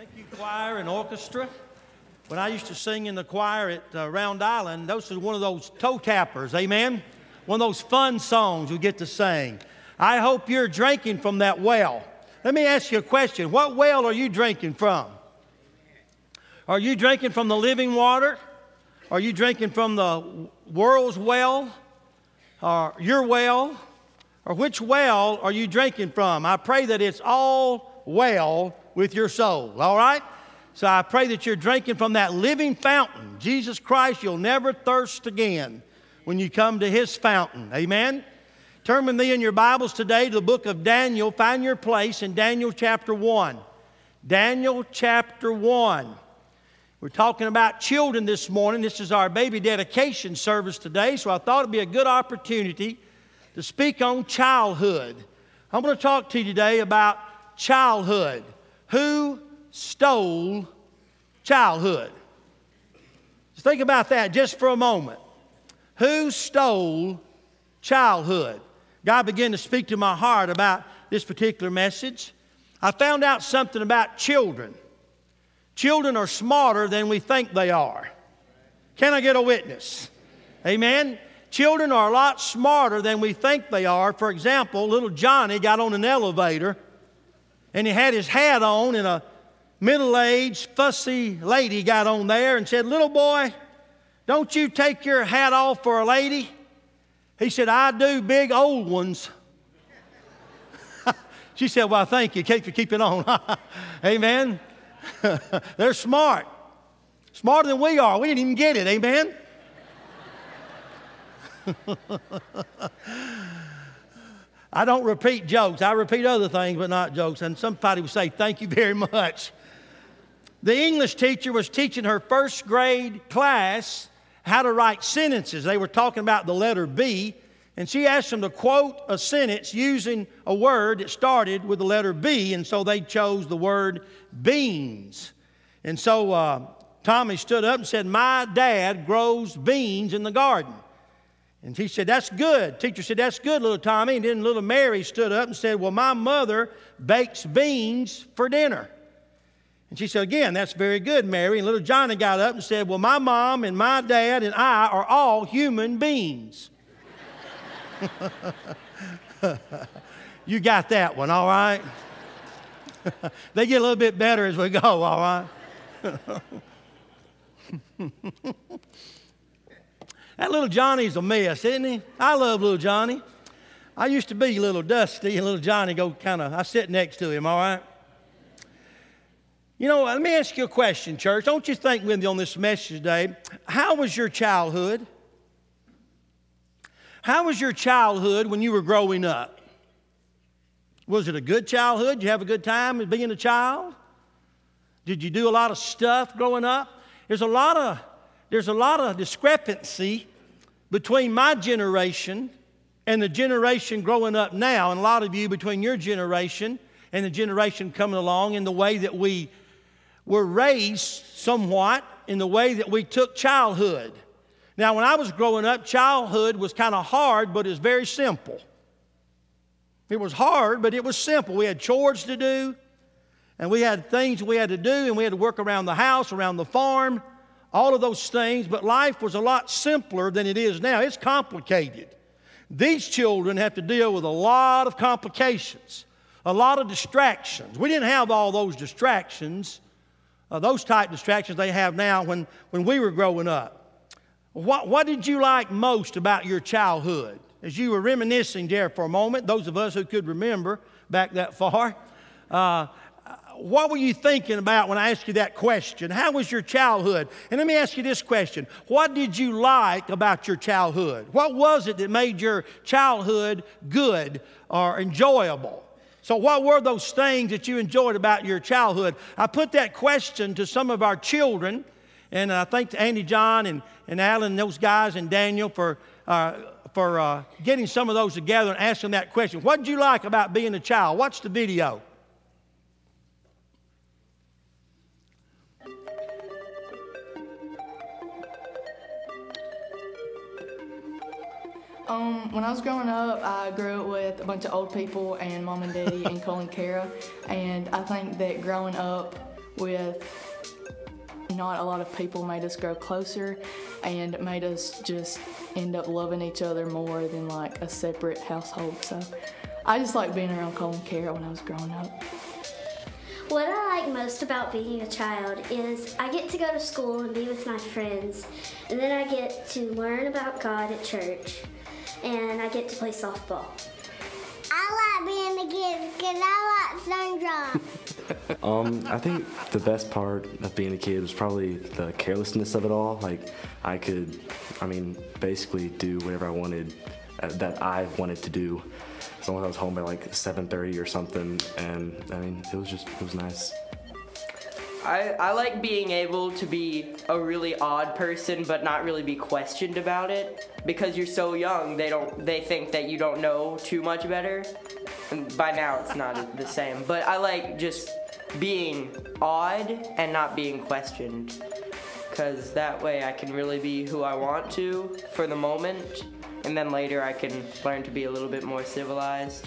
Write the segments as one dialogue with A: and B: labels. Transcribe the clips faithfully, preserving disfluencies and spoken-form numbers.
A: Thank you, choir and orchestra. When I used to sing in the choir at uh, Round Island, those was one of those toe tappers, amen? One of those fun songs we get to sing. I hope you're drinking from that well. Let me ask you a question. What well are you drinking from? Are you drinking from the living water? Are you drinking from the world's well? Or your well? Or which well are you drinking from? I pray that it's all well with your soul, all right? So I pray that you're drinking from that living fountain. Jesus Christ, you'll never thirst again when you come to His fountain, amen? Turn with me in your Bibles today to the book of Daniel. Find your place in Daniel chapter one. Daniel chapter one. We're talking about children this morning. This is our baby dedication service today, so I thought it'd be a good opportunity to speak on childhood. I'm going to talk to you today about childhood. Who stole childhood? Just think about that just for a moment. Who stole childhood? God began to speak to my heart about this particular message. I found out something about children. Children are smarter than we think they are. Can I get a witness? Amen? Children are a lot smarter than we think they are. For example, little Johnny got on an elevator and he had his hat on, and a middle-aged, fussy lady got on there and said, "Little boy, don't you take your hat off for a lady?" He said, "I do, big old ones." She said, "Well, thank you. Keep, keep it on." Amen. They're smart. Smarter than we are. We didn't even get it. Amen. I don't repeat jokes. I repeat other things, but not jokes. And somebody would say, "Thank you very much." The English teacher was teaching her first grade class how to write sentences. They were talking about the letter B, and she asked them to quote a sentence using a word that started with the letter B, and so they chose the word beans. And so uh, Tommy stood up and said, "My dad grows beans in the garden." And he said, "That's good." Teacher said, "That's good, little Tommy." And then little Mary stood up and said, "Well, my mother bakes beans for dinner." And she said, "Again, that's very good, Mary." And little Johnny got up and said, "Well, my mom and my dad and I are all human beings." You got that one, all right? They get a little bit better as we go, all right? That little Johnny's a mess, isn't he? I love little Johnny. I used to be little Dusty, and little Johnny go kind of, I sit next to him, all right? You know, let me ask you a question, church. Don't you think with me on this message today, how was your childhood? How was your childhood when you were growing up? Was it a good childhood? Did you have a good time as being a child? Did you do a lot of stuff growing up? There's a lot of There's a lot of discrepancy between my generation and the generation growing up now, and a lot of you between your generation and the generation coming along, in the way that we were raised somewhat, in the way that we took childhood. Now, when I was growing up, childhood was kind of hard, but it was very simple. It was hard, but it was simple. We had chores to do, and we had things we had to do, and we had to work around the house, around the farm, all of those things, but life was a lot simpler than it is now. It's complicated. These children have to deal with a lot of complications, a lot of distractions. We didn't have all those distractions, uh, those type distractions they have now when, when we were growing up. What, what did you like most about your childhood? As you were reminiscing there for a moment, those of us who could remember back that far, uh, what were you thinking about when I asked you that question? How was your childhood? And let me ask you this question. What did you like about your childhood? What was it that made your childhood good or enjoyable? So what were those things that you enjoyed about your childhood? I put that question to some of our children, and I thank to Andy John and, and Alan and those guys and Daniel for, uh, for uh, getting some of those together and asking that question. What did you like about being a child? Watch the video.
B: Um, when I was growing up, I grew up with a bunch of old people and mom and daddy and Cole and Kara, and I think that growing up with not a lot of people made us grow closer and made us just end up loving each other more than like a separate household. So I just like being around Cole and Kara when I was growing up.
C: What I like most about being a child is I get to go to school and be with my friends, and then I get to learn about God at church, and I get to play softball.
D: I like being a kid because I like sun drops.
E: um, I think the best part of being a kid was probably the carelessness of it all. Like, I could, I mean, basically do whatever I wanted, uh, that I wanted to do. As long as I was home by like seven thirty or something, and I mean, it was just, it was nice.
F: I, I like being able to be a really odd person but not really be questioned about it, because you're so young. They don't they think that you don't know too much better, and by now it's not the same. But I like just being odd and not being questioned, because that way I can really be who I want to for the moment, and then later I can learn to be a little bit more civilized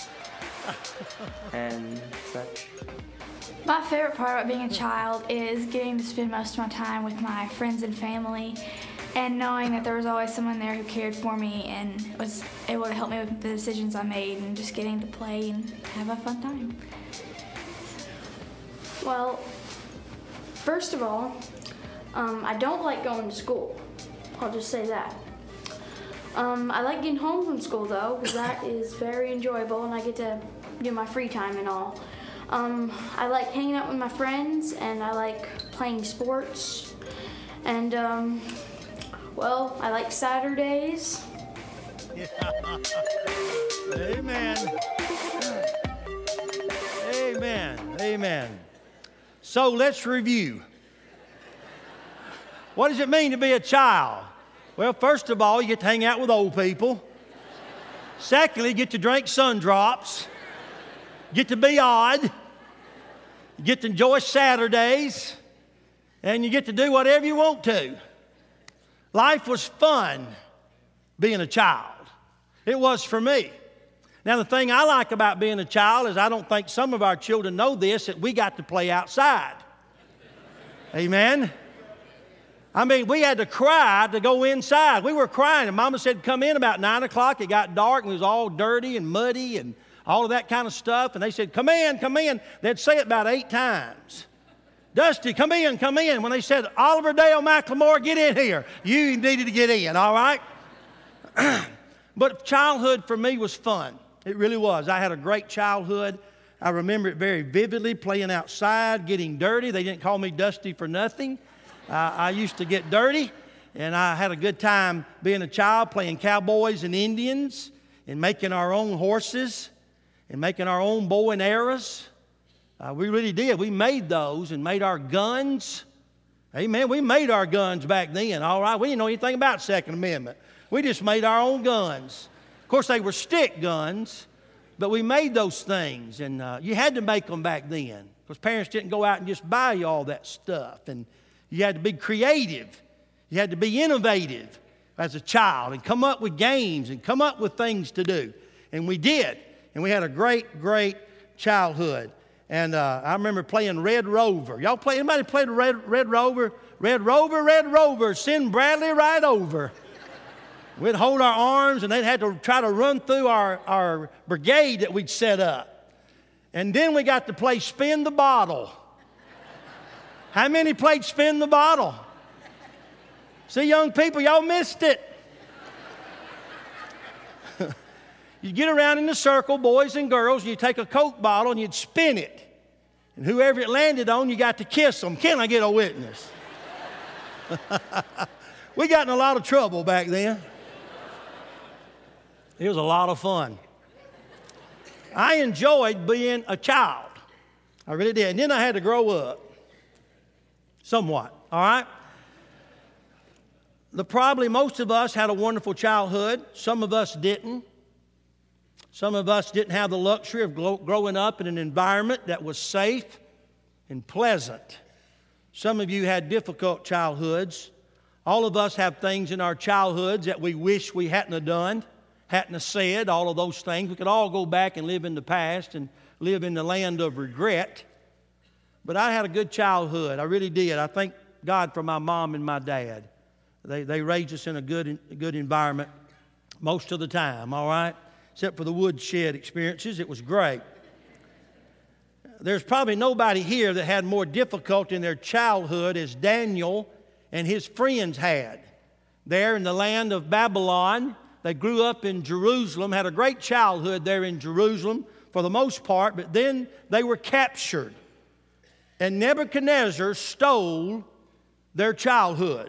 F: and such.
G: My favorite part about being a child is getting to spend most of my time with my friends and family, and knowing that there was always someone there who cared for me and was able to help me with the decisions I made, and just getting to play and have a fun time.
H: Well, first of all, um, I don't like going to school. I'll just say that. Um, I like getting home from school though, because that is very enjoyable and I get to do my free time and all. Um, I like hanging out with my friends, and I like playing sports, and um, well, I like Saturdays.
A: Yeah. Amen. Amen. Amen. So let's review. What does it mean to be a child? Well, first of all, you get to hang out with old people. Secondly, you get to drink sun drops. Get to be odd. You get to enjoy Saturdays. And you get to do whatever you want to. Life was fun being a child. It was for me. Now, the thing I like about being a child is I don't think some of our children know this, that we got to play outside. Amen? I mean, we had to cry to go inside. We were crying, and Mama said, come in about nine o'clock. It got dark, and it was all dirty and muddy and all of that kind of stuff. And they said, come in, come in. They'd say it about eight times. Dusty, come in, come in. When they said, Oliver Dale McLemore, get in here. You needed to get in, all right? But childhood for me was fun. It really was. I had a great childhood. I remember it very vividly, playing outside, getting dirty. They didn't call me Dusty for nothing. Uh, I used to get dirty, and I had a good time being a child, playing cowboys and Indians, and making our own horses, and making our own bow and arrows. Uh, we really did. We made those and made our guns. Amen. We made our guns back then, all right? We didn't know anything about Second Amendment. We just made our own guns. Of course, they were stick guns, but we made those things, and uh, you had to make them back then, because parents didn't go out and just buy you all that stuff, and you had to be creative. You had to be innovative as a child and come up with games and come up with things to do, and we did, and we had a great, great childhood. And uh, I remember playing Red Rover. Y'all play? Anybody played Red, Red Rover? Red Rover, Red Rover, send Bradley right over. We'd hold our arms, and they'd have to try to run through our, our brigade that we'd set up. And then we got to play Spin the Bottle. How many played Spin the Bottle? See, young people, y'all missed it. You'd get around in a circle, boys and girls, and you'd take a Coke bottle and you'd spin it. And whoever it landed on, you got to kiss them. Can I get a witness? We got in a lot of trouble back then. It was a lot of fun. I enjoyed being a child. I really did. And then I had to grow up. Somewhat, all right? The, probably most of us had a wonderful childhood. Some of us didn't. Some of us didn't have the luxury of growing up in an environment that was safe and pleasant. Some of you had difficult childhoods. All of us have things in our childhoods that we wish we hadn't have done, hadn't have said, all of those things. We could all go back and live in the past and live in the land of regret. But I had a good childhood. I really did. I thank God for my mom and my dad. They, they raised us in a good, a good environment most of the time, all right? Except for the woodshed experiences. It was great. There's probably nobody here that had more difficulty in their childhood as Daniel and his friends had. There in the land of Babylon, they grew up in Jerusalem, had a great childhood there in Jerusalem for the most part, but then they were captured. And Nebuchadnezzar stole their childhood.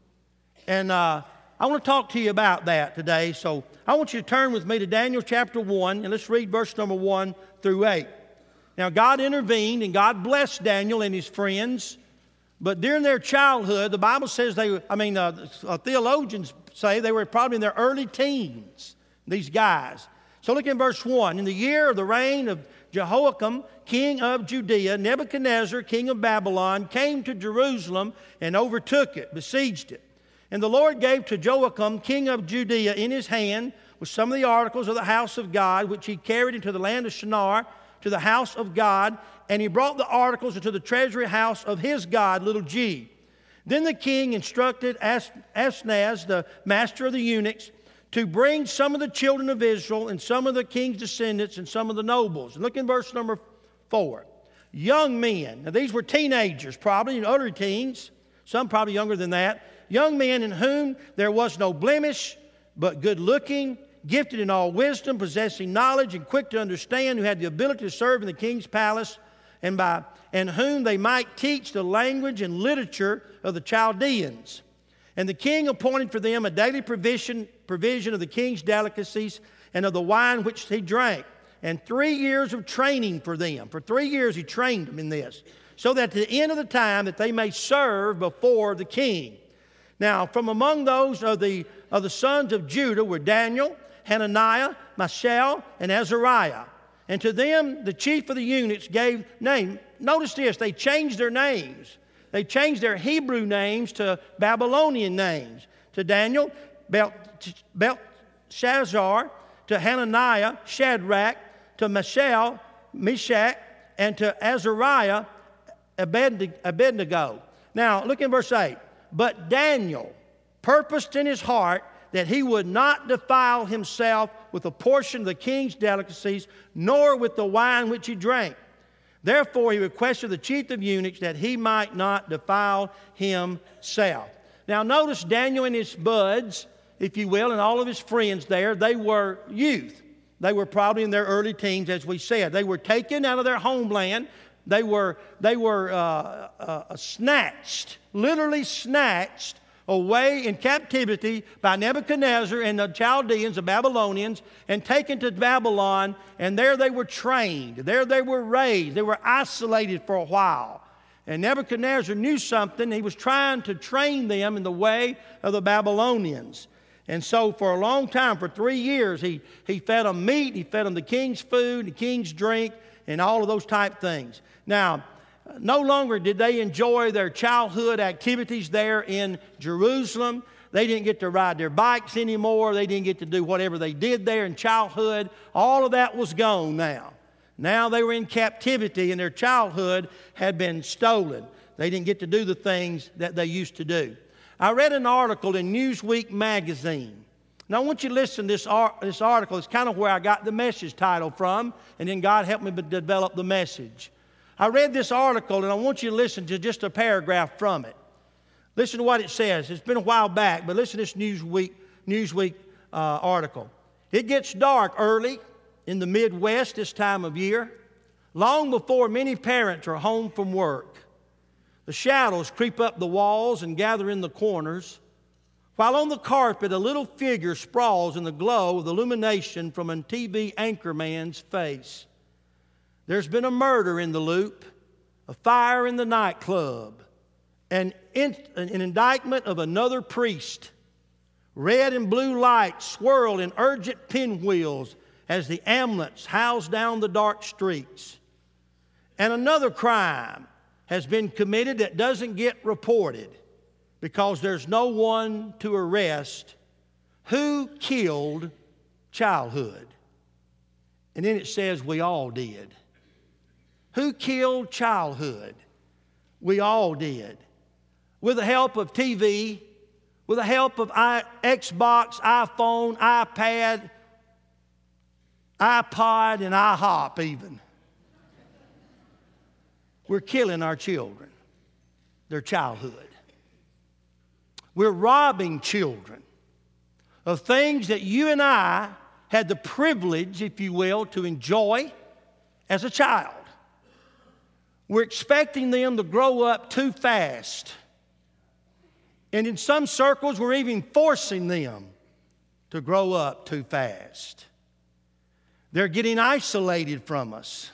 A: And uh, I want to talk to you about that today. So I want you to turn with me to Daniel chapter one, and let's read verse number one through eight. Now, God intervened, and God blessed Daniel and his friends. But during their childhood, the Bible says they, I mean, uh, uh, theologians say they were probably in their early teens, these guys. So look in verse one. In the year of the reign of Jehoiakim, king of Judea, Nebuchadnezzar, king of Babylon, came to Jerusalem and overtook it, besieged it. And the Lord gave to Joachim, king of Judea, in his hand with some of the articles of the house of God, which he carried into the land of Shinar, to the house of God, and he brought the articles into the treasury house of his God, little g. Then the king instructed As- Asnaz, the master of the eunuchs, to bring some of the children of Israel and some of the king's descendants and some of the nobles. And look in verse number four. Young men. Now these were teenagers, probably, and other teens, some probably younger than that. Young men in whom there was no blemish, but good looking, gifted in all wisdom, possessing knowledge, and quick to understand, who had the ability to serve in the king's palace, and by and whom they might teach the language and literature of the Chaldeans. And the king appointed for them a daily provision, provision of the king's delicacies and of the wine which he drank, and three years of training for them. For three years he trained them in this, so that at the end of the time that they may serve before the king. Now, from among those of the, of the sons of Judah were Daniel, Hananiah, Mishael, and Azariah. And to them the chief of the eunuchs gave name. Notice this, they changed their names. They changed their Hebrew names to Babylonian names. To Daniel, Belshazzar. To Hananiah, Shadrach. To Mishael, Meshach. And to Azariah, Abednego. Now, look in verse eight. But Daniel purposed in his heart that he would not defile himself with a portion of the king's delicacies, nor with the wine which he drank. Therefore he requested the chief of eunuchs that he might not defile himself. Now notice Daniel and his buds, if you will, and all of his friends there, they were youth. They were probably in their early teens, as we said. They were taken out of their homeland. They were, they were uh, uh, snatched, literally snatched away in captivity by Nebuchadnezzar and the Chaldeans, the Babylonians, and taken to Babylon, and there they were trained. There they were raised. They were isolated for a while. And Nebuchadnezzar knew something. He was trying to train them in the way of the Babylonians. And so for a long time, for three years, he, he fed them meat, he fed them the king's food, the king's drink, and all of those type things. Now, no longer did they enjoy their childhood activities there in Jerusalem. They didn't get to ride their bikes anymore. They didn't get to do whatever they did there in childhood. All of that was gone now. Now they were in captivity and their childhood had been stolen. They didn't get to do the things that they used to do. I read an article in Newsweek magazine. Now I want you to listen to this, ar- this article. It's kind of where I got the message title from, and then God helped me to develop the message. I read this article, and I want you to listen to just a paragraph from it. Listen to what it says. It's been a while back, but listen to this Newsweek, Newsweek uh, article. It gets dark early in the Midwest this time of year, long before many parents are home from work. The shadows creep up the walls and gather in the corners, while on the carpet a little figure sprawls in the glow of the illumination from a T V anchorman's face. There's been a murder in the Loop, a fire in the nightclub, an, in, an indictment of another priest. Red and blue lights swirl in urgent pinwheels as the ambulance howls down the dark streets. And another crime has been committed that doesn't get reported because there's no one to arrest. Who killed childhood? And then it says we all did. Who killed childhood? We all did. With the help of T V, with the help of I, Xbox, iPhone, iPad, iPod, and iHop even. We're killing our children, their childhood. We're robbing children of things that you and I had the privilege, if you will, to enjoy as a child. We're expecting them to grow up too fast. And in some circles, we're even forcing them to grow up too fast. They're getting isolated from us.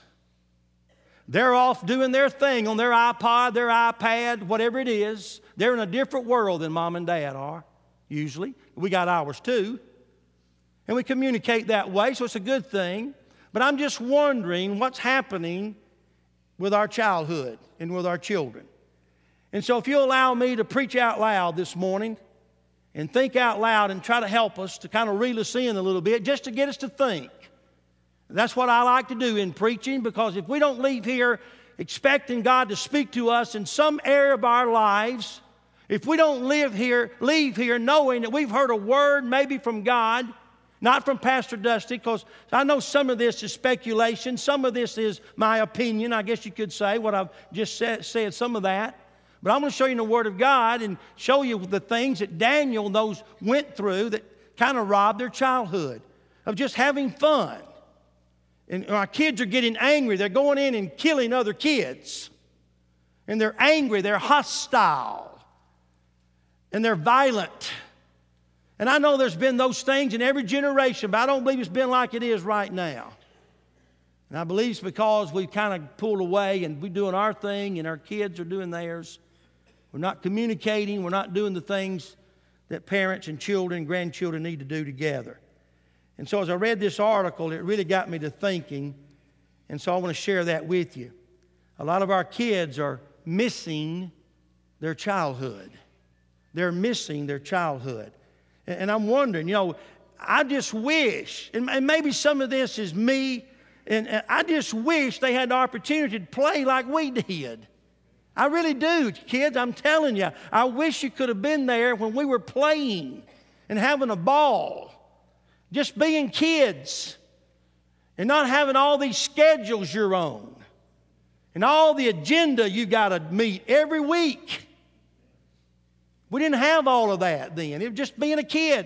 A: They're off doing their thing on their iPod, their iPad, whatever it is. They're in a different world than mom and dad are, usually. We got ours too. And we communicate that way, so it's a good thing. But I'm just wondering what's happening with our childhood and with our children. And so if you'll allow me to preach out loud this morning and think out loud and try to help us to kind of reel us in a little bit, just to get us to think. That's what I like to do in preaching, because if we don't leave here expecting God to speak to us in some area of our lives, if we don't live here, leave here knowing that we've heard a word maybe from God, not from Pastor Dusty, because I know some of this is speculation, some of this is my opinion, I guess you could say, what I've just said, said some of that. But I'm going to show you the Word of God and show you the things that Daniel those went through that kind of robbed their childhood of just having fun. And our kids are getting angry. They're going in and killing other kids. And they're angry. They're hostile. And they're violent. And I know there's been those things in every generation, but I don't believe it's been like it is right now. And I believe it's because we've kind of pulled away and we're doing our thing and our kids are doing theirs. We're not communicating. We're not doing the things that parents and children and grandchildren need to do together. And so as I read this article, it really got me to thinking. And so I want to share that with you. A lot of our kids are missing their childhood. They're missing their childhood. And I'm wondering, you know, I just wish, and maybe some of this is me, and I just wish they had the opportunity to play like we did. I really do, kids. I'm telling you, I wish you could have been there when we were playing and having a ball. Just being kids and not having all these schedules you're on and all the agenda you got to meet every week. We didn't have all of that then. It was just being a kid.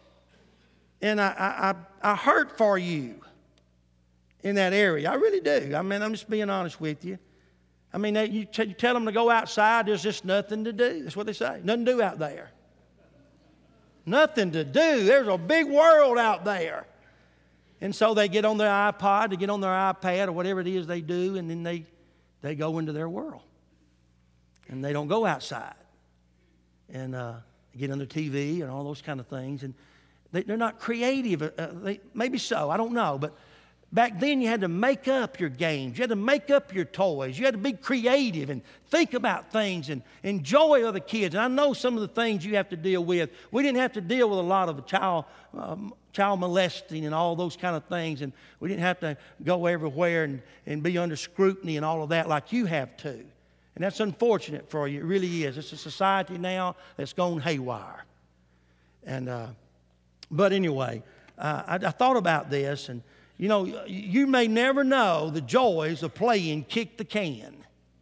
A: And I, I, I hurt for you in that area. I really do. I mean, I'm just being honest with you. I mean, they, you, t- you tell them to go outside, there's just nothing to do. That's what they say. Nothing to do out there. Nothing to do. There's a big world out there. And so they get on their iPod, they get on their iPad or whatever it is they do, and then they, they go into their world. And they don't go outside. And uh, get on the T V and all those kind of things. And they, they're not creative. Uh, they, maybe so, I don't know. But back then you had to make up your games. You had to make up your toys. You had to be creative and think about things and enjoy other kids. And I know some of the things you have to deal with. We didn't have to deal with a lot of child, um, child molesting and all those kind of things. And we didn't have to go everywhere and, and be under scrutiny and all of that like you have to. And that's unfortunate for you. It really is. It's a society now that's gone haywire. And uh, but anyway, uh, I, I thought about this, and you know, you may never know the joys of playing kick the can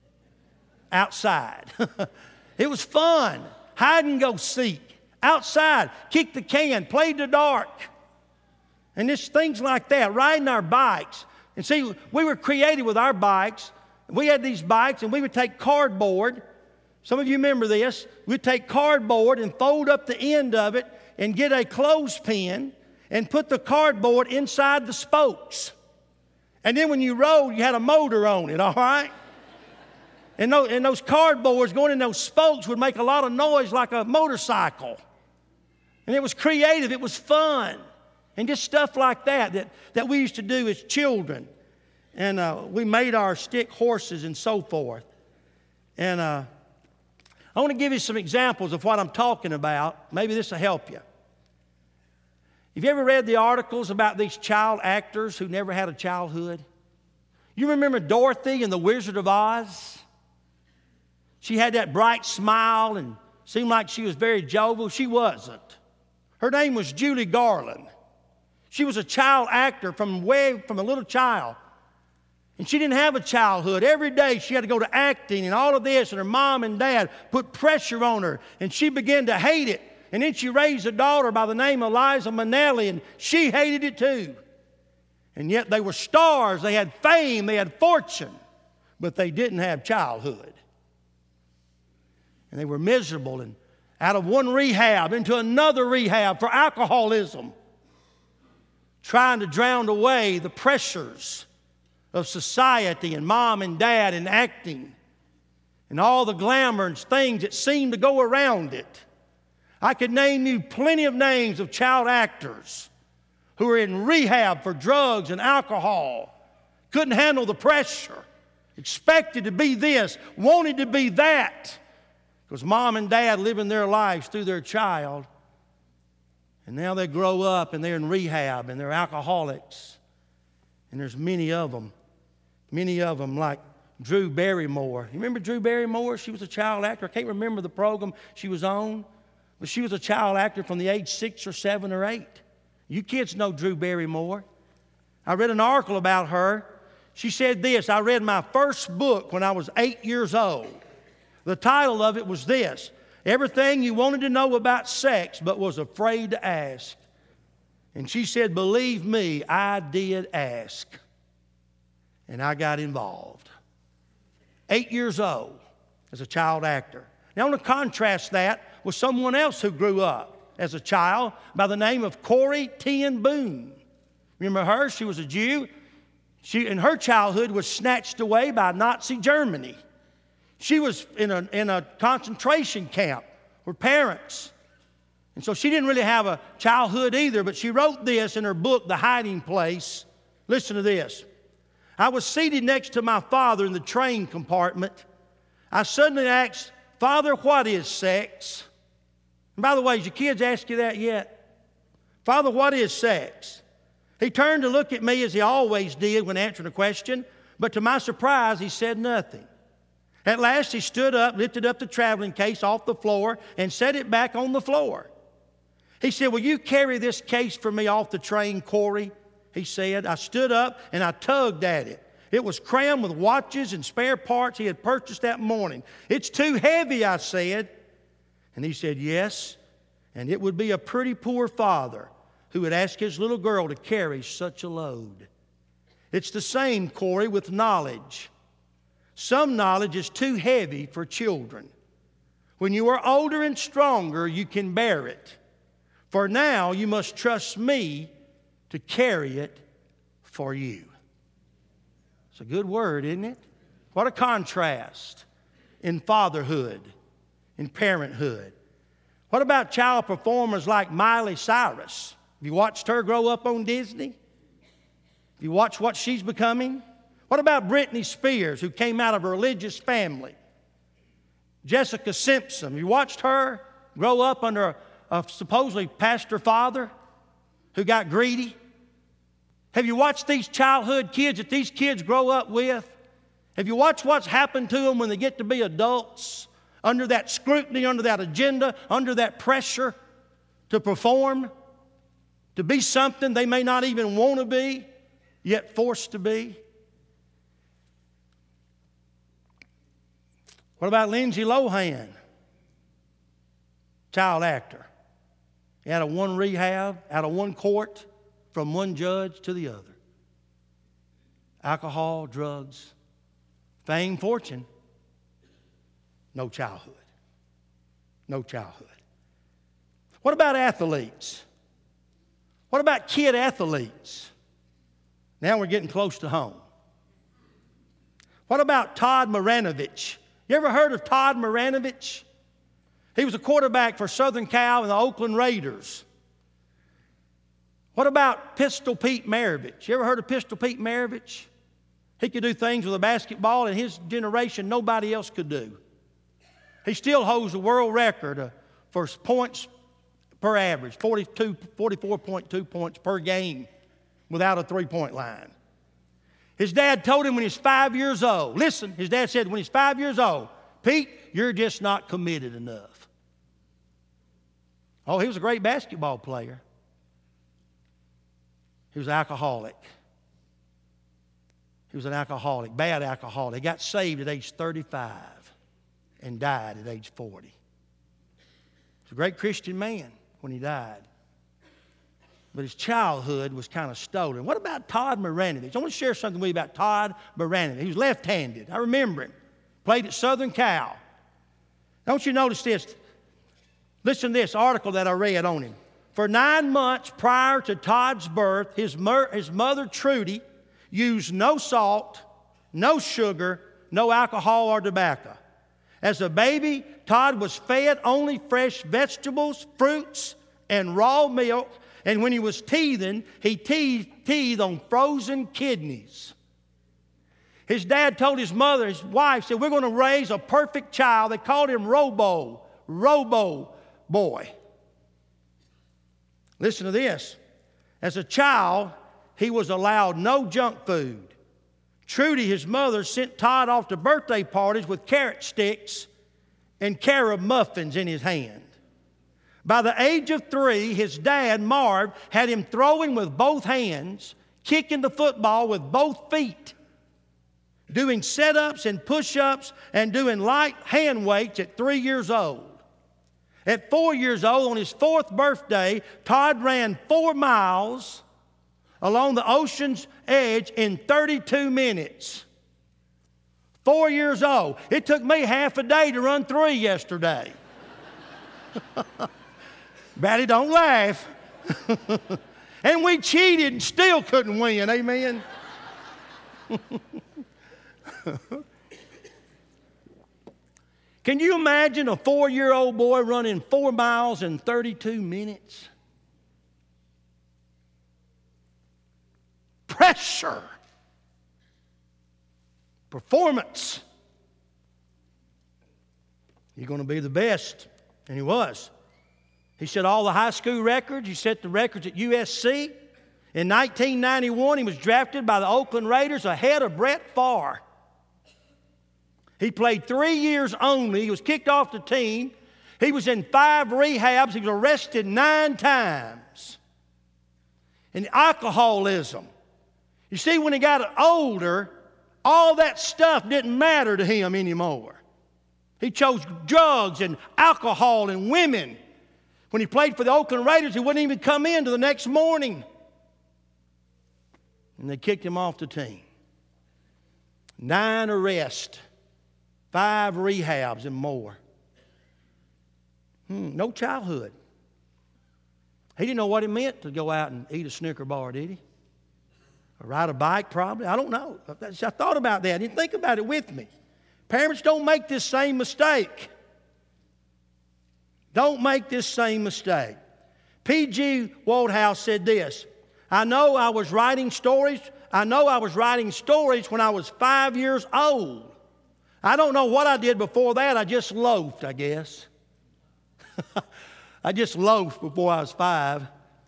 A: outside. It was fun. Hide and go seek. Outside, kick the can, play in the dark. And just things like that, riding our bikes. And see, we were creative with our bikes. We had these bikes, and we would take cardboard. Some of you remember this. We'd take cardboard and fold up the end of it and get a clothespin and put the cardboard inside the spokes. And then when you rode, you had a motor on it, all right? And those, and those cardboards going in those spokes would make a lot of noise like a motorcycle. And it was creative. It was fun. And just stuff like that that, that we used to do as children. And uh, we made our stick horses and so forth. And uh, I want to give you some examples of what I'm talking about. Maybe this will help you. Have you ever read the articles about these child actors who never had a childhood? You remember Dorothy and the Wizard of Oz? she had that bright smile and seemed like she was very jovial. She wasn't. Her name was Julie Garland. She was a child actor from way from a little child. And she didn't have a childhood. Every day she had to go to acting and all of this, and her mom and dad put pressure on her, and she began to hate it. And then she raised a daughter by the name of Liza Minnelli, and she hated it too. And yet they were stars. They had fame. They had fortune. But they didn't have childhood. And they were miserable, and out of one rehab into another rehab for alcoholism, trying to drown away the pressures of society and mom and dad and acting and all the glamour and things that seemed to go around it. I could name you plenty of names of child actors who were in rehab for drugs and alcohol, couldn't handle the pressure, expected to be this, wanted to be that, because mom and dad living their lives through their child. And now they grow up and they're in rehab and they're alcoholics. And there's many of them. Many of them like Drew Barrymore. You remember Drew Barrymore? She was a child actor. I can't remember the program she was on. But she was a child actor from the age six or seven or eight. You kids know Drew Barrymore. I read an article about her. She said this: I read my first book when I was eight years old. The title of it was this: Everything You Wanted to Know About Sex But Was Afraid to Ask. And she said, believe me, I did ask. And I got involved. Eight years old as a child actor. Now I want to contrast that with someone else who grew up as a child by the name of Corrie ten Boom. Remember her? She was a Jew. She, in her childhood, was snatched away by Nazi Germany. She was in a, in a concentration camp with parents. And so she didn't really have a childhood either, but she wrote this in her book, The Hiding Place. Listen to this. I was seated next to my father in the train compartment. I suddenly asked, Father, what is sex? And by the way, has your kids asked you that yet? Father, what is sex? He turned to look at me as he always did when answering a question, but to my surprise, he said nothing. At last, he stood up, lifted up the traveling case off the floor, and set it back on the floor. He said, will you carry this case for me off the train, Corrie? He said. I stood up and I tugged at it. It was crammed with watches and spare parts he had purchased that morning. It's too heavy, I said. And he said, yes, and it would be a pretty poor father who would ask his little girl to carry such a load. It's the same, Corrie, with knowledge. Some knowledge is too heavy for children. When you are older and stronger, you can bear it. For now, you must trust me to carry it for you. It's a good word, isn't it? What a contrast in fatherhood, in parenthood. What about child performers like Miley Cyrus? Have you watched her grow up on Disney? Have you watched what she's becoming? What about Britney Spears, who came out of a religious family? Jessica Simpson, have you watched her grow up under a, a supposedly pastor father who got greedy? Have you watched these childhood kids that these kids grow up with? Have you watched what's happened to them when they get to be adults? Under that scrutiny, under that agenda, under that pressure to perform, to be something they may not even want to be, yet forced to be. What about Lindsay Lohan? Child actor. Out of one rehab, out of one court, from one judge to the other. Alcohol, drugs, fame, fortune. No childhood. No childhood. What about athletes? What about kid athletes? Now we're getting close to home. What about Todd Maranovich? You ever heard of Todd Maranovich? He was a quarterback for Southern Cal and the Oakland Raiders. What about Pistol Pete Maravich? You ever heard of Pistol Pete Maravich? He could do things with a basketball in his generation nobody else could do. He still holds the world record uh, for points per average, forty-two, forty-four point two points per game without a three-point line. His dad told him when he was five years old, listen, his dad said when he's five years old, Pete, you're just not committed enough. Oh, he was a great basketball player. He was an alcoholic. He was an alcoholic, bad alcoholic. He got saved at age thirty-five and died at age forty. He was a great Christian man when he died. But his childhood was kind of stolen. What about Todd Maranovich? I want to share something with you about Todd Maranovich. He was left-handed. I remember him. Played at Southern Cal. I want you to notice this. Listen to this article that I read on him. For nine months prior to Todd's birth, his, mer- his mother, Trudy, used no salt, no sugar, no alcohol or tobacco. As a baby, Todd was fed only fresh vegetables, fruits, and raw milk. And when he was teething, he teethed, teethed on frozen kidneys. His dad told his mother, his wife, said, we're going to raise a perfect child. They called him Robo, Robo boy. Listen to this. As a child, he was allowed no junk food. Trudy, his mother, sent Todd off to birthday parties with carrot sticks and carob muffins in his hand. By the age of three, his dad, Marv, had him throwing with both hands, kicking the football with both feet, doing sit-ups and push-ups, and doing light hand weights at three years old. At four years old, on his fourth birthday, Todd ran four miles along the ocean's edge in thirty-two minutes. Four years old. It took me half a day to run three yesterday. Batty, don't laugh. And we cheated and still couldn't win. Amen. Can you imagine a four-year-old boy running four miles in thirty-two minutes? Pressure. Performance. You're going to be the best. And he was. He set all the high school records. He set the records at U S C. In nineteen ninety-one, he was drafted by the Oakland Raiders ahead of Brett Favre. He played three years only. He was kicked off the team. He was in five rehabs. He was arrested nine times. And alcoholism. You see, when he got older, all that stuff didn't matter to him anymore. He chose drugs and alcohol and women. When he played for the Oakland Raiders, he wouldn't even come in till the next morning. And they kicked him off the team. Nine arrests, five rehabs, and more. Hmm, no childhood. He didn't know what it meant to go out and eat a Snicker bar, did he? Or ride a bike, probably. I don't know. I thought about that. I didn't think about it with me. Parents, don't make this same mistake. Don't make this same mistake. P G Wodehouse said this, I know I was writing stories. I know I was writing stories when I was five years old. I don't know what I did before that. I just loafed, I guess. I just loafed before I was five.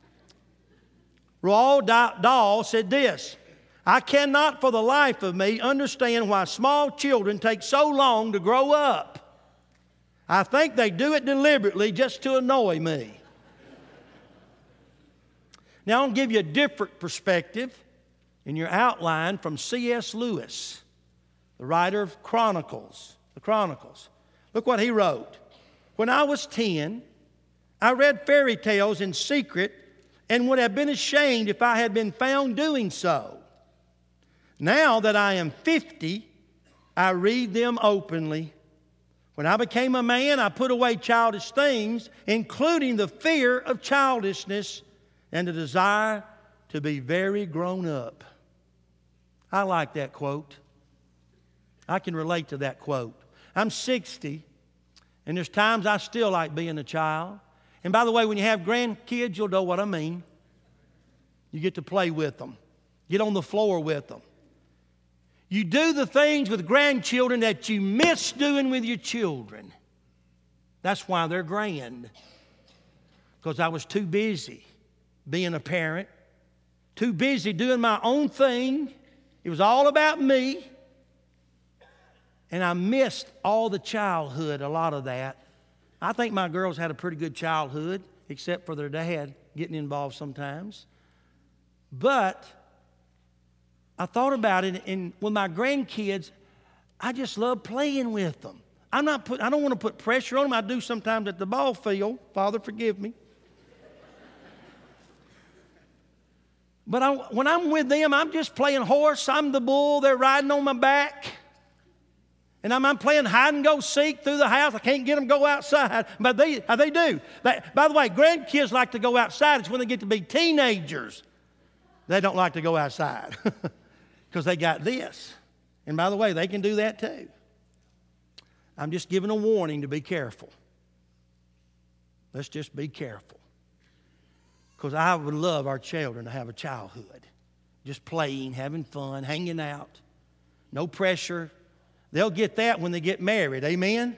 A: Roald Dahl said this, I cannot for the life of me understand why small children take so long to grow up. I think they do it deliberately just to annoy me. Now, I'll give you a different perspective in your outline from C S Lewis, the writer of Chronicles, the Chronicles. Look what he wrote. When I was ten, I read fairy tales in secret and would have been ashamed if I had been found doing so. Now that I am fifty, I read them openly. When I became a man, I put away childish things, including the fear of childishness and the desire to be very grown up. I like that quote. I can relate to that quote. I'm sixty, and there's times I still like being a child. And by the way, when you have grandkids, you'll know what I mean. You get to play with them. Get on the floor with them. You do the things with grandchildren that you miss doing with your children. That's why they're grand. Because I was too busy being a parent, too busy doing my own thing. It was all about me. And I missed all the childhood, a lot of that. I think my girls had a pretty good childhood, except for their dad getting involved sometimes. But I thought about it, and with my grandkids, I just love playing with them. I'm not put, I don't want to put pressure on them. I do sometimes at the ball field. Father, forgive me. But I, when I'm with them, I'm just playing horse. I'm the bull. They're riding on my back. And I'm, I'm playing hide and go seek through the house. I can't get them to go outside, but they, they do. They, by the way, grandkids like to go outside. It's when they get to be teenagers. They don't like to go outside because they got this. And by the way, they can do that too. I'm just giving a warning to be careful. Let's just be careful. Because I would love our children to have a childhood. Just playing, having fun, hanging out. No pressure. They'll get that when they get married. Amen?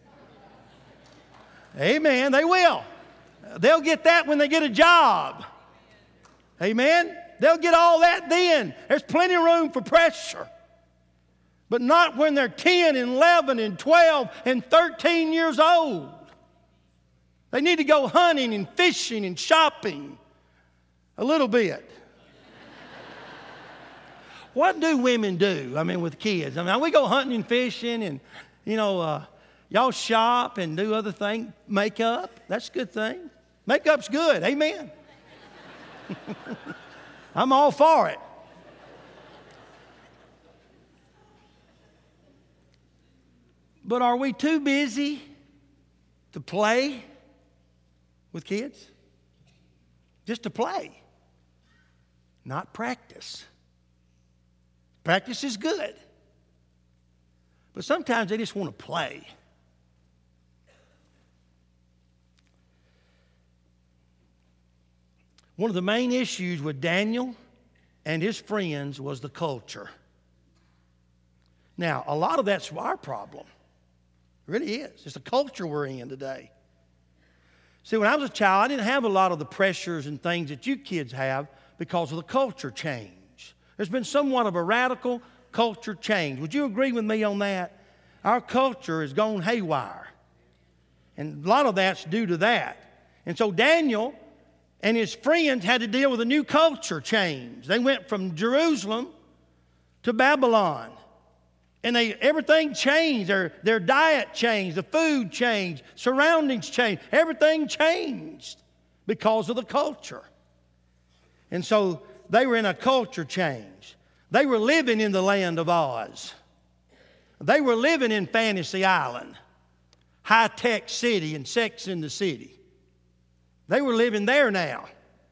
A: Amen. They will. They'll get that when they get a job. Amen? They'll get all that then. There's plenty of room for pressure. But not when they're ten and eleven and twelve and thirteen years old. They need to go hunting and fishing and shopping a little bit. What do women do, I mean, with kids? I mean, we go hunting and fishing and, you know, uh, y'all shop and do other things. Makeup, that's a good thing. Makeup's good, amen. I'm all for it. But are we too busy to play with kids? Just to play, not practice. Practice is good. But sometimes they just want to play. One of the main issues with Daniel and his friends was the culture. Now, a lot of that's our problem. It really is. It's the culture we're in today. See, when I was a child, I didn't have a lot of the pressures and things that you kids have because of the culture change. There's been somewhat of a radical culture change. Would you agree with me on that? Our culture has gone haywire. And a lot of that's due to that. And so Daniel and his friends had to deal with a new culture change. They went from Jerusalem to Babylon. And they, everything changed. Their, their diet changed. The food changed. Surroundings changed. Everything changed because of the culture. And so they were in a culture change. They were living in the land of Oz. They were living in Fantasy Island, high-tech city and Sex in the City. They were living there now.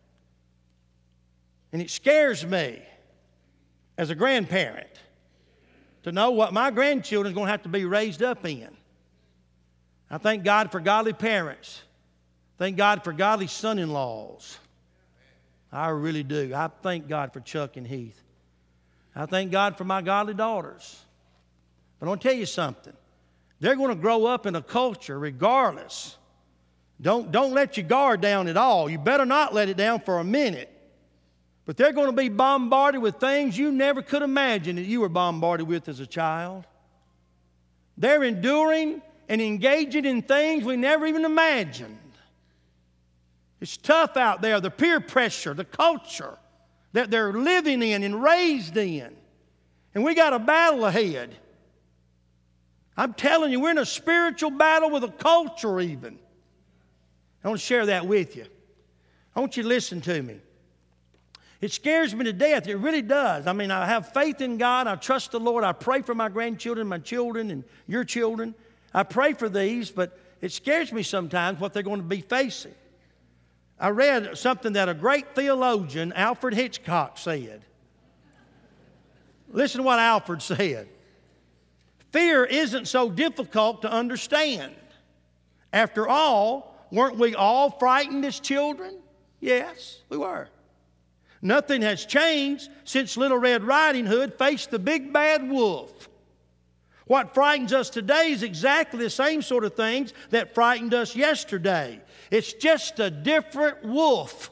A: And it scares me as a grandparent to know what my grandchildren are going to have to be raised up in. I thank God for godly parents. Thank God for godly son-in-laws. I really do. I thank God for Chuck and Heath. I thank God for my godly daughters. But I want to tell you something. They're going to grow up in a culture regardless. Don't, don't let your guard down at all. You better not let it down for a minute. But they're going to be bombarded with things you never could imagine that you were bombarded with as a child. They're enduring and engaging in things we never even imagined. It's tough out there, the peer pressure, the culture that they're living in and raised in. And we got a battle ahead. I'm telling you, we're in a spiritual battle with a culture even. I want to share that with you. I want you to listen to me. It scares me to death. It really does. I mean, I have faith in God. I trust the Lord. I pray for my grandchildren, my children, and your children. I pray for these, but it scares me sometimes what they're going to be facing. I read something that a great theologian, Alfred Hitchcock, said. Listen to what Alfred said. Fear isn't so difficult to understand. After all, weren't we all frightened as children? Yes, we were. Nothing has changed since Little Red Riding Hood faced the big bad wolf. What frightens us today is exactly the same sort of things that frightened us yesterday. It's just a different wolf.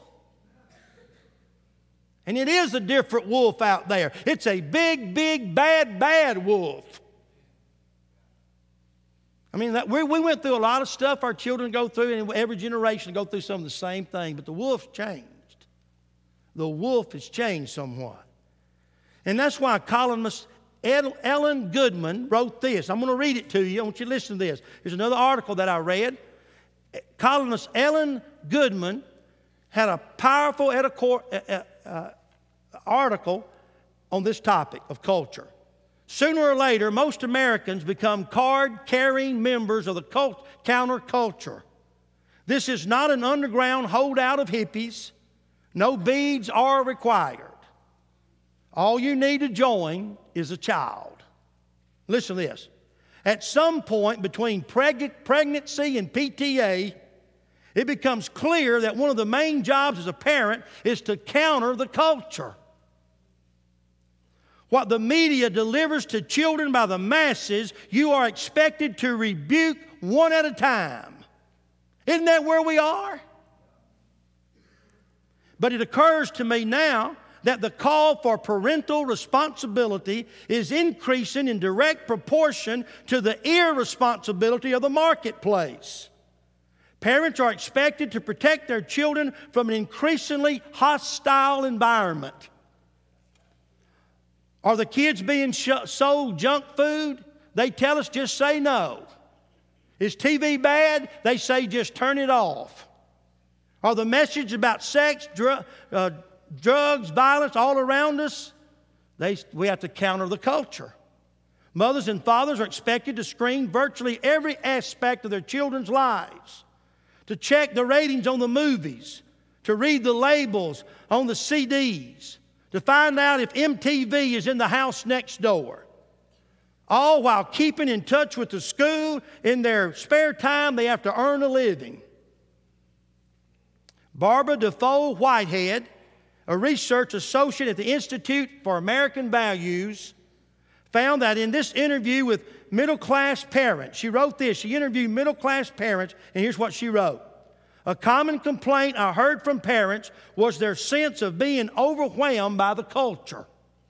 A: And it is a different wolf out there. It's a big, big, bad, bad wolf. I mean, that, we, we went through a lot of stuff our children go through, and every generation go through some of the same thing. But the wolf's changed. The wolf has changed somewhat. And that's why columnist Ellen Goodman wrote this. I'm going to read it to you. I want you to listen to this. Here's another article that I read. Columnist Ellen Goodman had a powerful editor, uh, uh, article on this topic of culture. Sooner or later, most Americans become card-carrying members of the cult, counterculture. This is not an underground holdout of hippies. No beads are required. All you need to join is a child. Listen to this. At some point between preg- pregnancy and P T A, it becomes clear that one of the main jobs as a parent is to counter the culture. What the media delivers to children by the masses, you are expected to rebuke one at a time. Isn't that where we are? But it occurs to me now that the call for parental responsibility is increasing in direct proportion to the irresponsibility of the marketplace. Parents are expected to protect their children from an increasingly hostile environment. Are the kids being sh- sold junk food? They tell us just say no. Is T V bad? They say just turn it off. Are the messages about sex, dr- uh, drugs, violence all around us? They, we have to counter the culture. Mothers and fathers are expected to screen virtually every aspect of their children's lives, to check the ratings on the movies, to read the labels on the C Ds, to find out if M T V is in the house next door. All while keeping in touch with the school. In their spare time, they have to earn a living. Barbara Defoe Whitehead, a research associate at the Institute for American Values, found that in this interview with middle-class parents, she wrote this. She interviewed middle-class parents, and here's what she wrote. A common complaint I heard from parents was their sense of being overwhelmed by the culture.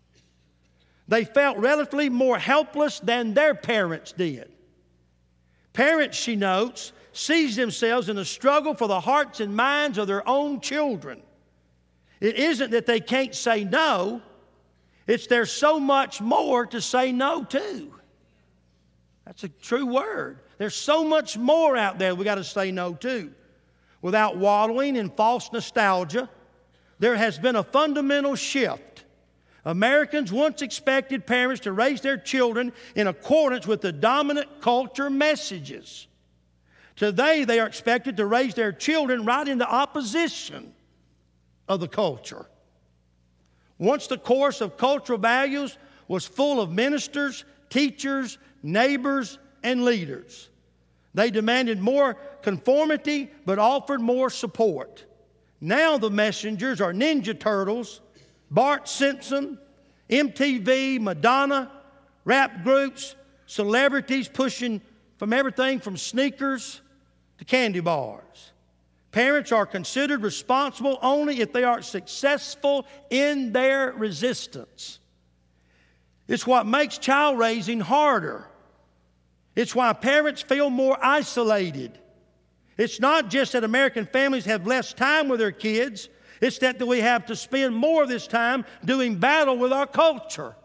A: They felt relatively more helpless than their parents did. Parents, she notes, sees themselves in a struggle for the hearts and minds of their own children. It isn't that they can't say no. It's there's so much more to say no to. That's a true word. There's so much more out there we got to say no to. Without wallowing in false nostalgia, there has been a fundamental shift. Americans once expected parents to raise their children in accordance with the dominant culture messages. Today, they are expected to raise their children right in the opposition of the culture. Once the course of cultural values was full of ministers, teachers, neighbors, and leaders. They demanded more conformity, but offered more support. Now the messengers are Ninja Turtles, Bart Simpson, M T V, Madonna, rap groups, celebrities pushing from everything from sneakers to candy bars. Parents are considered responsible only if they are successful in their resistance. It's what makes child raising harder. It's why parents feel more isolated. It's not just that American families have less time with their kids. It's that we have to spend more of this time doing battle with our culture.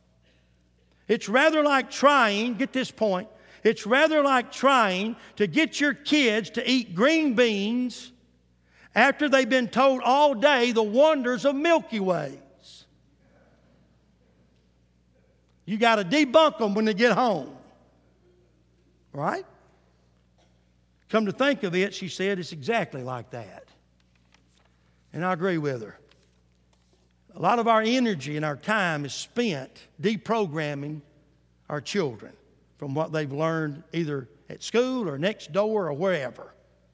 A: It's rather like trying, get this point, it's rather like trying to get your kids to eat green beans after they've been told all day the wonders of Milky Ways. You got to debunk them when they get home. Right? Come to think of it, she said, it's exactly like that. And I agree with her. A lot of our energy and our time is spent deprogramming our children from what they've learned either at school or next door or wherever.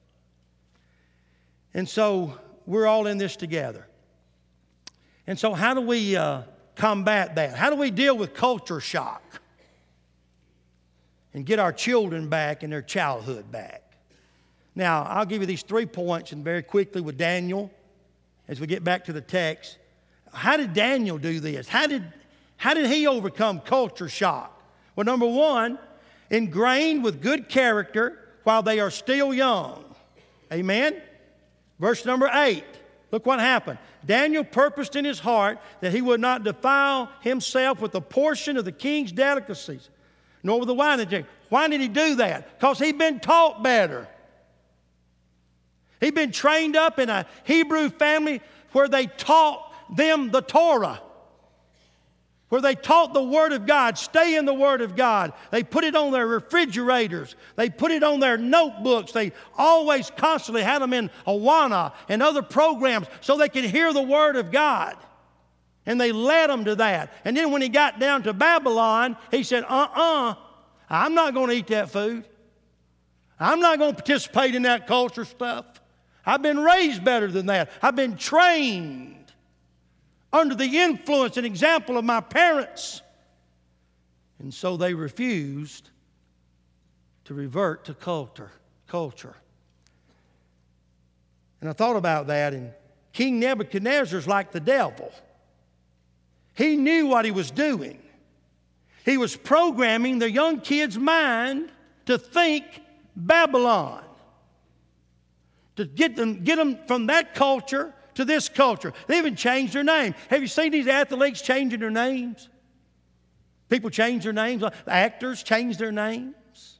A: And so we're all in this together. And so how do we uh, combat that? How do we deal with culture shock and get our children back and their childhood back? Now, I'll give you these three points and very quickly with Daniel as we get back to the text. How did Daniel do this? How did, how did he overcome culture shock? Well, number one, ingrained with good character while they are still young. Amen? Verse number eight. Look what happened. Daniel purposed in his heart that he would not defile himself with a portion of the king's delicacies, nor with the wine and drink. Why did he do that? Because he'd been taught better. He'd been trained up in a Hebrew family where they taught them the Torah, where they taught the Word of God, stay in the Word of God. They put it on their refrigerators. They put it on their notebooks. They always constantly had them in Awana and other programs so they could hear the Word of God. And they led them to that. And then when he got down to Babylon, he said, uh-uh, I'm not going to eat that food. I'm not going to participate in that culture stuff. I've been raised better than that. I've been trained under the influence and example of my parents. And so they refused to revert to culture. culture. And I thought about that, and King Nebuchadnezzar's like the devil. He knew what he was doing. He was programming the young kid's mind to think Babylon, to get them, get them from that culture to this culture. They even changed their name. Have you seen these athletes changing their names? People change their names. Actors change their names.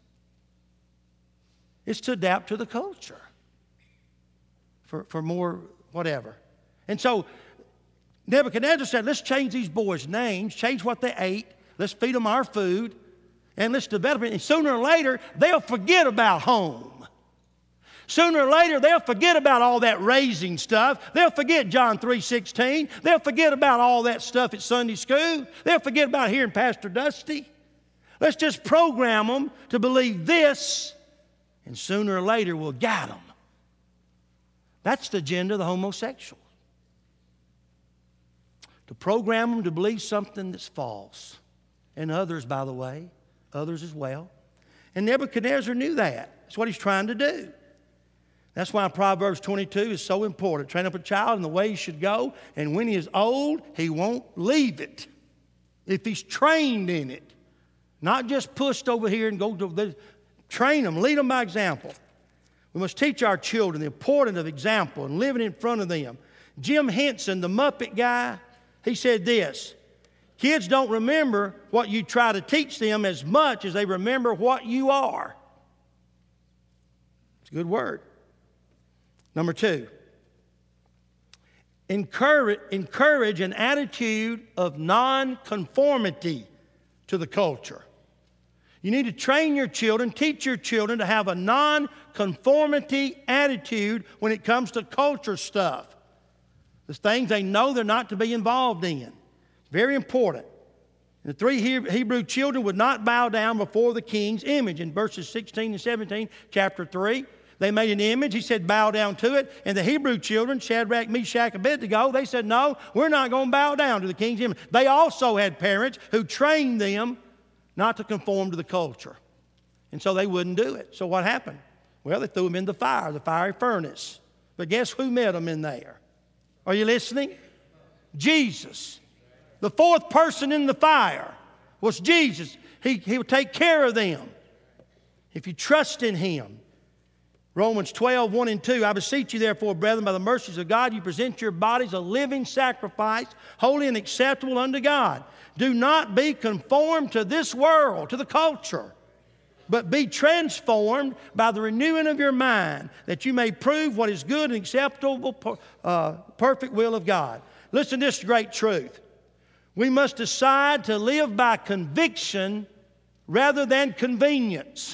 A: It's to adapt to the culture for, for more whatever. And so Nebuchadnezzar said, let's change these boys' names, change what they ate, let's feed them our food, and let's develop it. And sooner or later, they'll forget about home. Sooner or later, they'll forget about all that raising stuff. They'll forget John three sixteen. They'll forget about all that stuff at Sunday school. They'll forget about hearing Pastor Dusty. Let's just program them to believe this, and sooner or later, we'll guide them. That's the agenda of the homosexual. To program them to believe something that's false. And others, by the way, others as well. And Nebuchadnezzar knew that. That's what he's trying to do. That's why Proverbs twenty-two is so important. Train up a child in the way he should go, and when he is old, he won't leave it. If he's trained in it, not just pushed over here and go to the, train them, lead them by example. We must teach our children the importance of example and living in front of them. Jim Henson, the Muppet guy, he said this: kids don't remember what you try to teach them as much as they remember what you are. It's a good word. Number two, encourage, encourage an attitude of non-conformity to the culture. You need to train your children, teach your children to have a non-conformity attitude when it comes to culture stuff. The things they know they're not to be involved in. Very important. The three Hebrew children would not bow down before the king's image. In verses sixteen and seventeen, chapter three, they made an image. He said, bow down to it. And the Hebrew children, Shadrach, Meshach, and Abednego, they said, no, we're not going to bow down to the king's image. They also had parents who trained them not to conform to the culture. And so they wouldn't do it. So what happened? Well, they threw them in the fire, the fiery furnace. But guess who met them in there? Are you listening? Jesus. The fourth person in the fire was Jesus. He, he would take care of them if you trust in Him. Romans twelve, one and two, I beseech you therefore, brethren, by the mercies of God, you present your bodies a living sacrifice, holy and acceptable unto God. Do not be conformed to this world, to the culture, but be transformed by the renewing of your mind, that you may prove what is good and acceptable, uh, perfect will of God. Listen to this great truth. We must decide to live by conviction rather than convenience.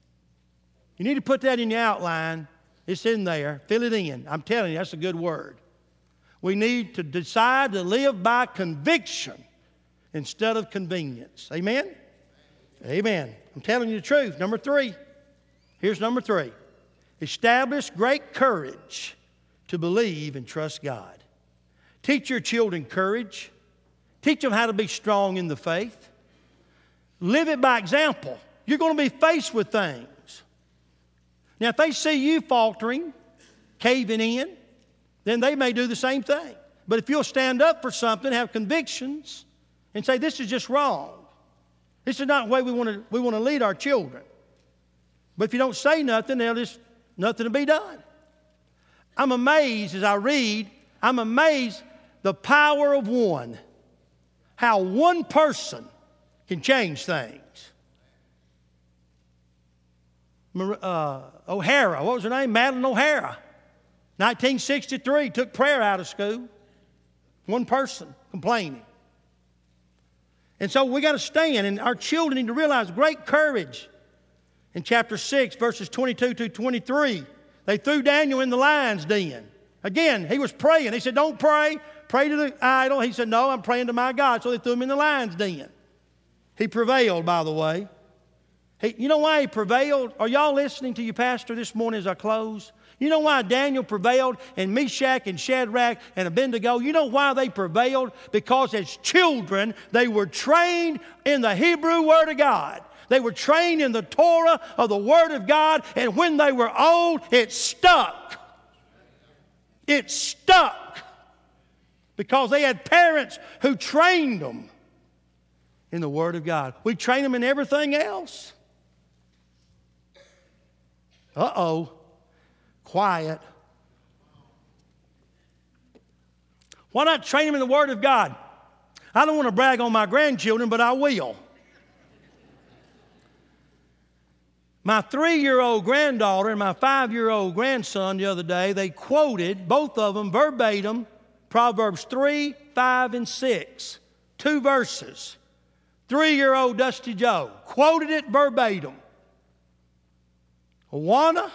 A: You need to put that in your outline. It's in there. Fill it in. I'm telling you, that's a good word. We need to decide to live by conviction instead of convenience. Amen? Amen. I'm telling you the truth. Number three. Here's number three. Establish great courage to believe and trust God. Teach your children courage. Teach them how to be strong in the faith. Live it by example. You're going to be faced with things. Now, if they see you faltering, caving in, then they may do the same thing. But if you'll stand up for something, have convictions, and say, this is just wrong, This is not the way we want to we want to lead our children. But if you don't say nothing, there's just nothing to be done. I'm amazed as I read, I'm amazed the power of one. How one person can change things. Uh, O'Hara, what was her name? Madeline O'Hara. nineteen sixty-three, took prayer out of school. One person complaining. And so we got to stand, and our children need to realize great courage. In chapter six, verses twenty-two to twenty-three, they threw Daniel in the lion's den. Again, he was praying. He said, don't pray. Pray to the idol. He said, no, I'm praying to my God. So they threw him in the lion's den. He prevailed, by the way. He, you know why he prevailed? Are y'all listening to your pastor this morning as I close? You know why Daniel prevailed and Meshach and Shadrach and Abednego? You know why they prevailed? Because as children, they were trained in the Hebrew Word of God. They were trained in the Torah of the Word of God, and when they were old, it stuck. It stuck. Because they had parents who trained them in the Word of God. We train them in everything else. Uh-oh. Quiet. Why not train them in the Word of God? I don't want to brag on my grandchildren, but I will. My three-year-old granddaughter and my five-year-old grandson the other day, they quoted, both of them verbatim, Proverbs three, five, and six. Two verses. Three-year-old Dusty Joe quoted it verbatim. Awana,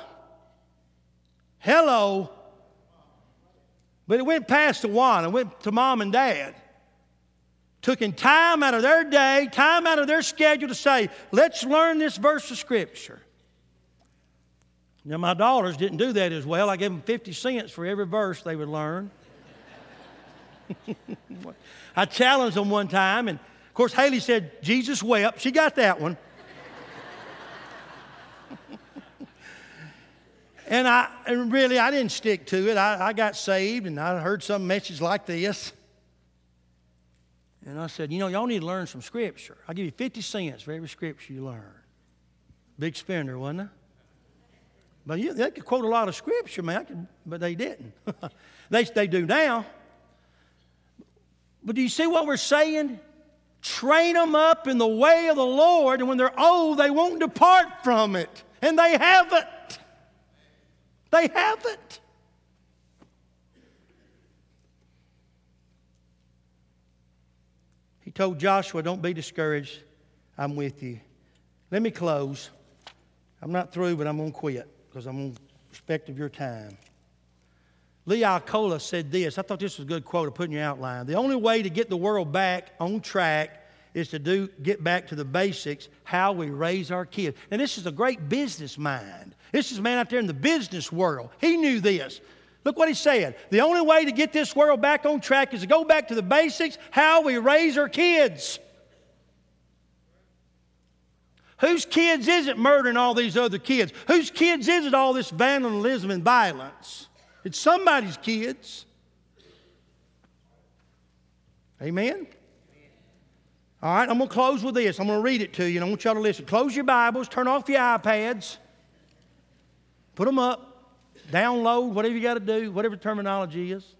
A: hello. But it went past Awana. It went to mom and dad. Taking time out of their day, time out of their schedule to say, let's learn this verse of Scripture. Now, my daughters didn't do that as well. I gave them fifty cents for every verse they would learn. I challenged them one time, and of course, Haley said, Jesus wept. She got that one. And I and really, I didn't stick to it. I, I got saved, and I heard some message like this. And I said, you know, y'all need to learn some Scripture. I'll give you fifty cents for every Scripture you learn. Big spender, wasn't it? But you, they could quote a lot of Scripture, man, could, but they didn't. they, they do now. But do you see what we're saying? Train them up in the way of the Lord, and when they're old, they won't depart from it. And they haven't. They haven't. He told Joshua, don't be discouraged. I'm with you. Let me close. I'm not through, but I'm going to quit because I'm on respect of your time. Lee Alcola said this. I thought this was a good quote to put in your outline. The only way to get the world back on track is to do get back to the basics, how we raise our kids. And this is a great business mind. This is a man out there in the business world. He knew this. Look what he said. The only way to get this world back on track is to go back to the basics, how we raise our kids. Whose kids is it murdering all these other kids? Whose kids is it all this vandalism and violence? It's somebody's kids. Amen? All right, I'm going to close with this. I'm going to read it to you, and I want y'all to listen. Close your Bibles. Turn off your iPads. Put them up. Download, whatever you got to do, whatever terminology is.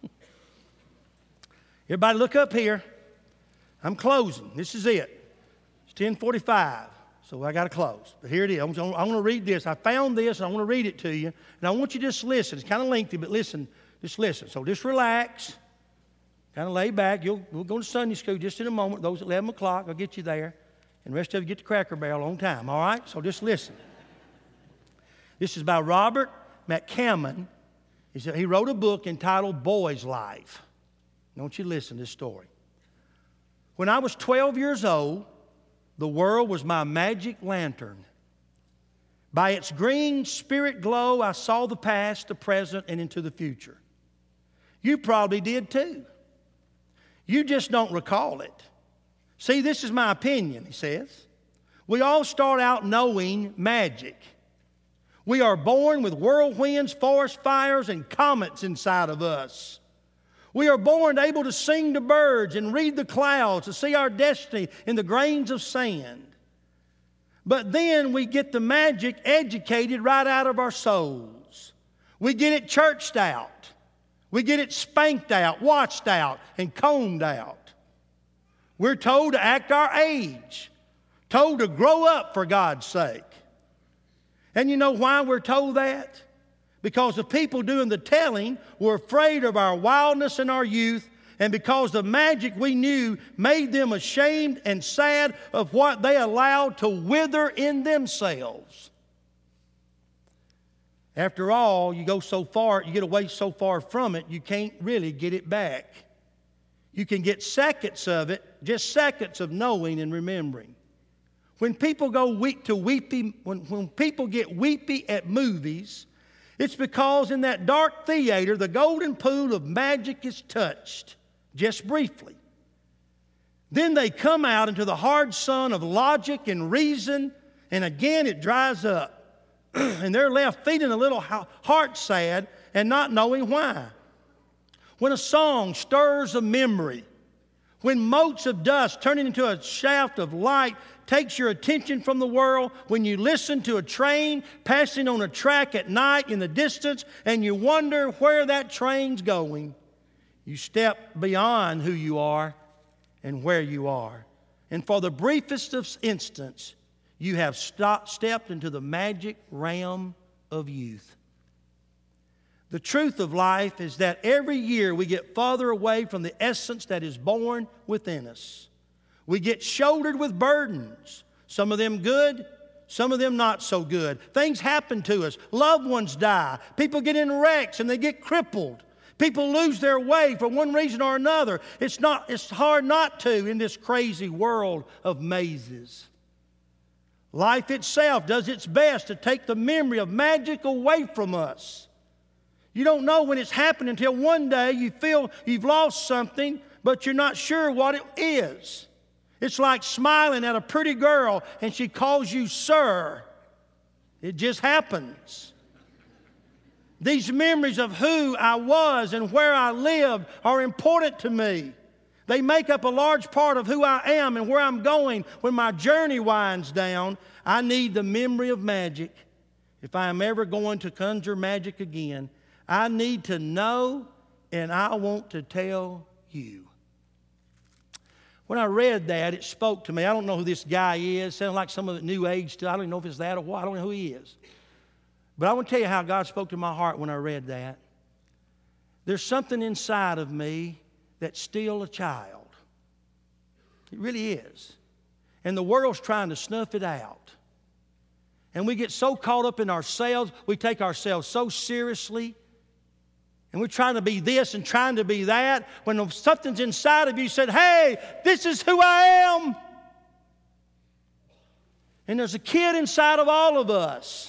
A: Everybody look up here. I'm closing. This is it. It's ten forty-five, so I got to close. But here it is. I'm going to read this. I found this, and I want to read it to you. And I want you to just listen. It's kind of lengthy, but listen. Just listen. So just relax. Kind of lay back. You'll, we'll go to Sunday school just in a moment. Those at eleven o'clock, I'll get you there. And the rest of you get to Cracker Barrel on time, all right? So just listen. This is by Robert McCammon. He wrote a book entitled Boy's Life. I want you to listen to this story. When I was twelve years old, the world was my magic lantern. By its green spirit glow, I saw the past, the present, and into the future. You probably did too. You just don't recall it. See, this is my opinion, he says. We all start out knowing magic. We are born with whirlwinds, forest fires, and comets inside of us. We are born able to sing to birds and read the clouds, to see our destiny in the grains of sand. But then we get the magic educated right out of our souls. We get it churched out. We get it spanked out, watched out, and combed out. We're told to act our age, told to grow up for God's sake. And you know why we're told that? Because the people doing the telling were afraid of our wildness and our youth, and because the magic we knew made them ashamed and sad of what they allowed to wither in themselves. After all, you go so far, you get away so far from it, you can't really get it back. You can get seconds of it, just seconds of knowing and remembering. When people go weep to weepy, when, when people get weepy at movies, it's because in that dark theater, the golden pool of magic is touched, just briefly. Then they come out into the hard sun of logic and reason, and again it dries up. And they're left feeling a little heart sad and not knowing why. When a song stirs a memory, when motes of dust turning into a shaft of light takes your attention from the world, when you listen to a train passing on a track at night in the distance and you wonder where that train's going, you step beyond who you are and where you are. And for the briefest of instants, you have stopped, stepped into the magic realm of youth. The truth of life is that every year we get farther away from the essence that is born within us. We get shouldered with burdens, some of them good, some of them not so good. Things happen to us. Loved ones die. People get in wrecks and they get crippled. People lose their way for one reason or another. It's not, it's hard not to in this crazy world of mazes. Life itself does its best to take the memory of magic away from us. You don't know when it's happened until one day you feel you've lost something, but you're not sure what it is. It's like smiling at a pretty girl and she calls you sir. It just happens. These memories of who I was and where I lived are important to me. They make up a large part of who I am and where I'm going when my journey winds down. I need the memory of magic. If I am ever going to conjure magic again, I need to know, and I want to tell you. When I read that, it spoke to me. I don't know who this guy is. It sounds like some of the new age stuff. I don't even know if it's that or what. I don't know who he is. But I want to tell you how God spoke to my heart when I read that. There's something inside of me that's still a child. It really is. And the world's trying to snuff it out. And we get so caught up in ourselves, we take ourselves so seriously. And we're trying to be this and trying to be that. When something's inside of you said, hey, this is who I am. And there's a kid inside of all of us.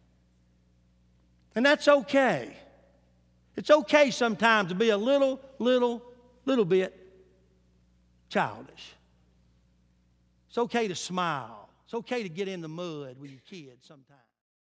A: And that's okay. It's okay sometimes to be a little, little, little bit childish. It's okay to smile. It's okay to get in the mud with your kids sometimes.